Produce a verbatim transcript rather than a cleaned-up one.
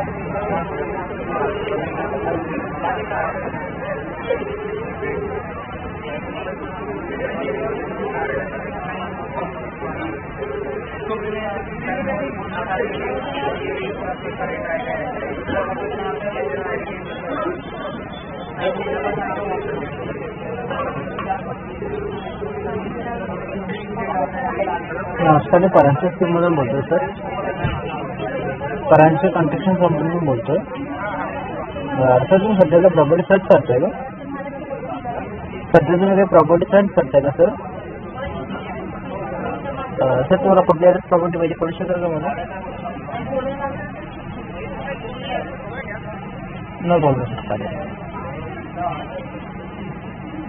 नमस्कार, मी परांजपे स्कूलमधून बोलतोय सर. परांजपे कन्स्ट्रक्शन कंपनीमधून बोलतोय. सर तुम्ही सध्याला प्रॉपर्टी सर्च करताय का? सध्या तुम्ही काही प्रॉपर्टी सर्च करताय का सर? सर तुम्हाला कुठल्या ॲड्रेस प्रॉपर्टी पाहिजे, कळू शकेल का मला? नो प्रॉब्लेम सर, चालेल.